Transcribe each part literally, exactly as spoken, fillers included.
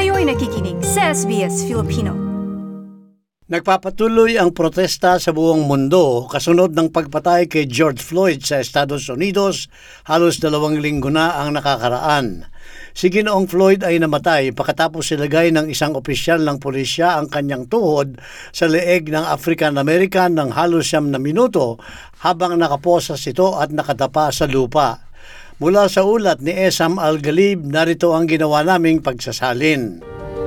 Kayo'y nakikinig sa S B S Filipino. Nagpapatuloy ang protesta sa buong mundo kasunod ng pagpatay kay George Floyd sa Estados Unidos. Halos dalawang linggo na ang nakakaraan. Si Ginoong Floyd ay namatay pagkatapos ilagay ng isang opisyal ng pulisya ang kanyang tuhod sa leeg ng African-American ng halos siyam na minuto habang nakaposas ito at nakatapa sa lupa. Mula sa ulat ni Esam Al-Galib, narito ang ginawa naming pagsasalin.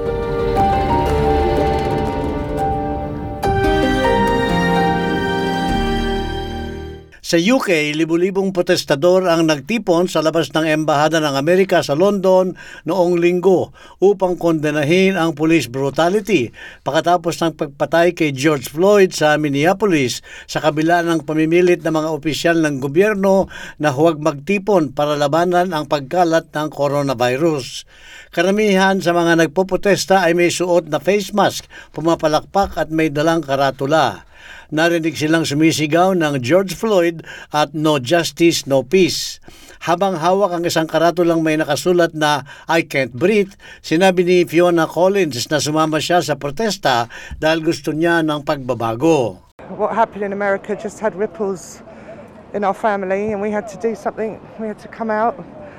Sa U K, libu-libong protestador ang nagtipon sa labas ng Embahada ng Amerika sa London noong linggo upang kondenahin ang police brutality pagkatapos ng pagpatay kay George Floyd sa Minneapolis sa kabila ng pamimilit ng mga opisyal ng gobyerno na huwag magtipon para labanan ang pagkalat ng coronavirus. Karamihan sa mga nagpoprotesta ay may suot na face mask, pumapalakpak at may dalang karatula. Narinig silang sumisigaw ng George Floyd at No Justice, No Peace. Habang hawak ang isang karatulang may nakasulat na I can't breathe, sinabi ni Fiona Collins na sumama siya sa protesta dahil gusto niya ng pagbabago. What happened in America just had ripples in our family and we had to do something. We had to come out.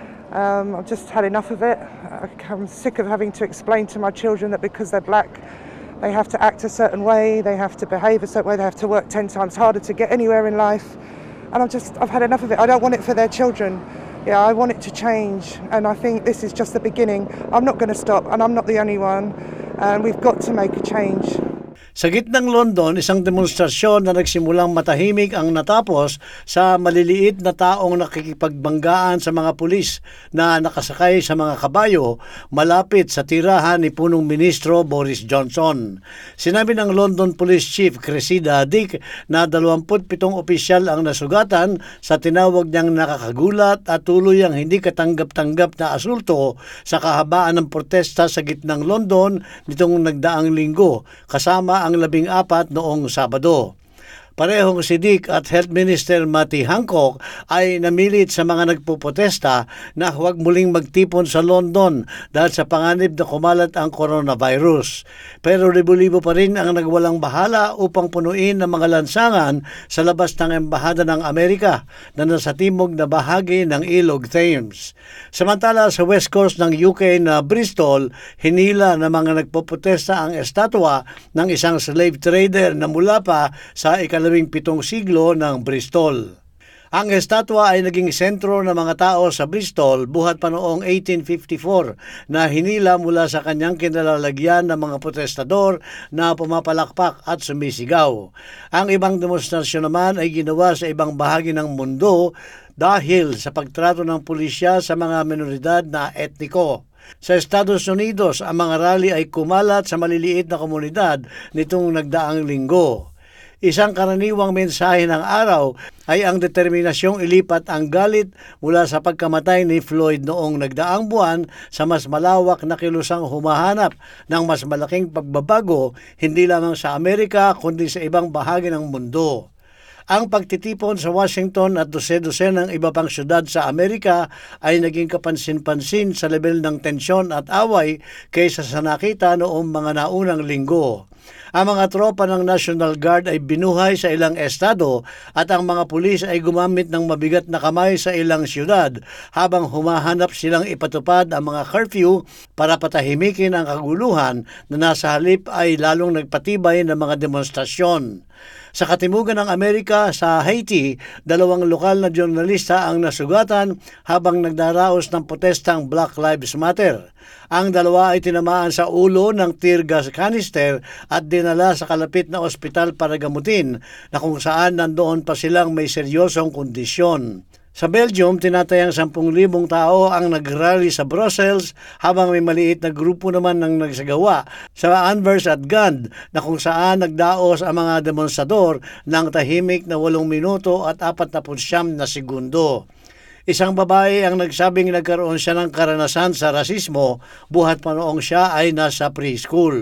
Um, I've just had enough of it. I'm sick of having to explain to my children that because they're black, they have to act a certain way, they have to behave a certain way, they have to work ten times harder to get anywhere in life. And I've just, I've had enough of it. I don't want it for their children. Yeah, I want it to change. And I think this is just the beginning. I'm not going to stop, and I'm not the only one. And we've got to make a change. Sa gitnang London, isang demonstrasyon na nagsimulang matahimik ang natapos sa maliliit na taong nakikipagbanggaan sa mga pulis na nakasakay sa mga kabayo malapit sa tirahan ni punong ministro Boris Johnson. Sinabi ng London Police Chief Cressida Dick na dalawampu't pitong opisyal ang nasugatan sa tinawag niyang nakakagulat at tuloy ang hindi katanggap-tanggap na asulto sa kahabaan ng protesta sa gitnang London nitong nagdaang linggo, kasama ang labing apat noong Sabado. Parehong si Dick at Health Minister Matty Hancock ay namilit sa mga nagpupotesta na huwag muling magtipon sa London dahil sa panganib na kumalat ang coronavirus. Pero libo-libo pa rin ang nagwalang bahala upang punuin ang mga lansangan sa labas ng Embahada ng Amerika na nasa timog na bahagi ng Ilog Thames. Samantala sa west coast ng U K na Bristol, hinila ng mga nagpupotesta ang estatwa ng isang slave trader na mula pa sa ikalabing pitong siglo ng Bristol. Ang estatwa ay naging sentro ng mga tao sa Bristol buhat pa noong eighteen fifty-four na hinila mula sa kanyang kinalalagyan ng mga protestador na pumapalakpak at sumisigaw. Ang ibang demonstrasyon naman ay ginawa sa ibang bahagi ng mundo dahil sa pagtrato ng pulisya sa mga minoridad na etniko. Sa Estados Unidos, ang mga rally ay kumalat sa maliliit na komunidad nitong nagdaang linggo. Isang karaniwang mensahe ng araw ay ang determinasyong ilipat ang galit mula sa pagkamatay ni Floyd noong nagdaang buwan sa mas malawak na kilusang humahanap ng mas malaking pagbabago hindi lamang sa Amerika kundi sa ibang bahagi ng mundo. Ang pagtitipon sa Washington at dose-dose ng iba pang syudad sa Amerika ay naging kapansin-pansin sa level ng tensyon at away kaysa sa nakita noong mga naunang linggo. Ang mga tropa ng National Guard ay binuhay sa ilang estado at ang mga pulis ay gumamit ng mabigat na kamay sa ilang syudad habang humahanap silang ipatupad ang mga curfew para patahimikin ang kaguluhan na nasa halip ay lalong nagpatibay ng mga demonstrasyon. Sa katimugan ng Amerika, sa Haiti, dalawang lokal na jurnalista ang nasugatan habang nagdaraos ng protestang Black Lives Matter. Ang dalawa ay tinamaan sa ulo ng tear gas canister at dinala sa kalapit na ospital para gamutin na kung saan nandoon pa silang may seryosong kondisyon. Sa Belgium, tinatayang sampung libong tao ang nagrally sa Brussels habang may maliit na grupo naman ng nagsagawa sa Anvers at Gand na kung saan nagdaos ang mga demonstrador ng tahimik na walong minuto at apat na siyam na segundo. Isang babae ang nagsabing nagkaroon siya ng karanasan sa rasismo buhat pa noong siya ay nasa preschool.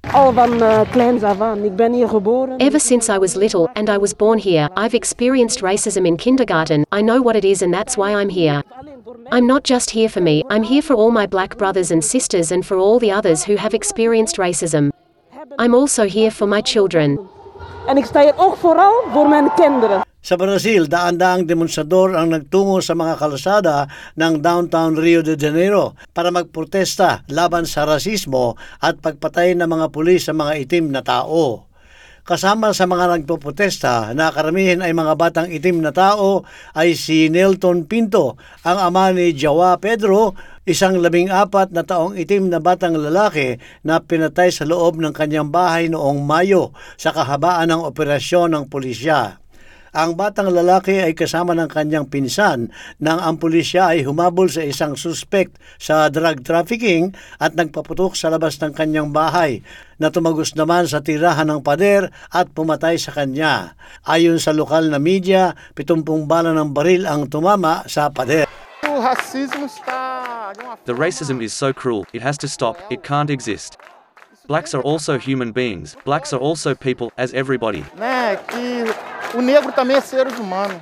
Al van uh, kleins af aan. Ik ben hier geboren. Ever since I was little and I was born here, I've experienced racism in kindergarten. I know what it is and that's why I'm here. I'm not just here for me, I'm here for all my black brothers and sisters and for all the others who have experienced racism. I'm also here for my children. En ik sta hier ook vooral voor mijn kinderen. Sa Brazil, daan-daang demonstrador ang nagtungo sa mga kalsada ng downtown Rio de Janeiro para magprotesta laban sa rasismo at pagpatay ng mga pulis sa mga itim na tao. Kasama sa mga nagpoprotesta na karamihan ay mga batang itim na tao ay si Nelton Pinto, ang ama ni Joao Pedro, isang labing apat na taong itim na batang lalaki na pinatay sa loob ng kanyang bahay noong Mayo sa kahabaan ng operasyon ng pulisya. Ang batang lalaki ay kasama ng kanyang pinsan nang ang pulisya ay humabol sa isang suspect sa drug trafficking at nagpaputok sa labas ng kanyang bahay na tumagos naman sa tirahan ng pader at pumatay sa kanya. Ayon sa lokal na media, pitumpung bala ng baril ang tumama sa pader. The racism is so cruel, it has to stop, it can't exist. Blacks are also human beings, blacks are also people, as everybody. Né, que o negro também é ser humano.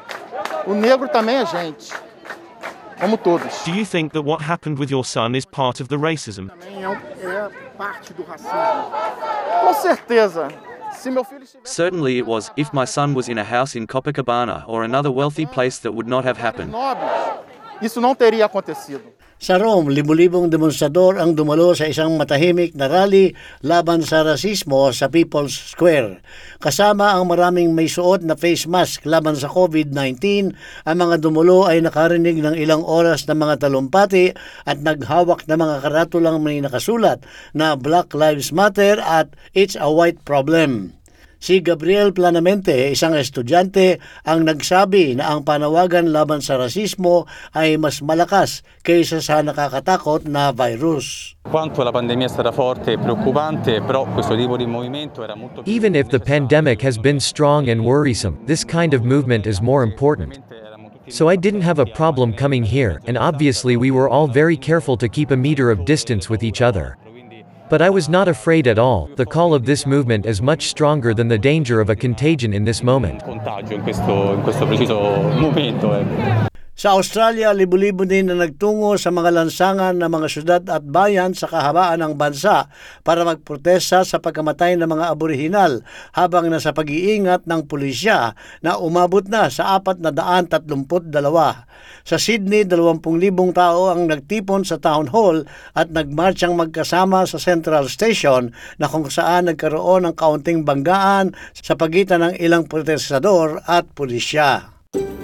O negro também é gente. Como todos. Do you think that what happened with your son is part of the racism? Também é, é parte do racismo. Com certeza. Se meu filho estiver Certainly it was, if my son was in a house in Copacabana or another wealthy place that would not have happened. nobres, isso não teria acontecido. Sa Rome, libu-libong demonstrador ang dumalo sa isang matahimik na rally laban sa rasismo sa People's Square. Kasama ang maraming may suot na face mask laban sa COVID nineteen, ang mga dumalo ay nakarinig ng ilang oras ng mga talumpati at naghawak ng mga karatulang may nakasulat na Black Lives Matter at It's a White Problem. Si Gabriel Planamente, isang estudyante, ang nagsabi na ang panawagan laban sa rasismo ay mas malakas kaysa sa nakakatakot na virus. Quanto la pandemia è stata forte e preoccupante, però questo tipo di movimento era molto più Even if the pandemic has been strong and worrisome, this kind of movement is more important. So I didn't have a problem coming here, and obviously we were all very careful to keep a meter of distance with each other. But I was not afraid at all. The call of this movement is much stronger than the danger of a contagion in this moment. contagio in questo, in questo preciso momento. Eh. Sa Australia, libu-libo din na nagtungo sa mga lansangan ng mga syudad at bayan sa kahabaan ng bansa para magprotesta sa pagkamatay ng mga aborihinal habang nasa pag-iingat ng pulisya na umabot na sa apat na daan tatlumput dalawa. Sa Sydney, dalawampung libong tao ang nagtipon sa town hall at nagmarchang magkasama sa Central Station na kung saan nagkaroon ng kaunting banggaan sa pagitan ng ilang protestador at pulisya.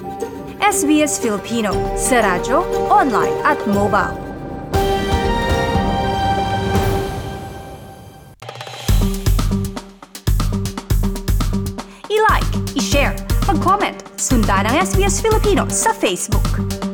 S B S Filipino sa radyo, online at mobile. I-like, i-share, mag-comment, sundan ang S B S Filipino sa Facebook.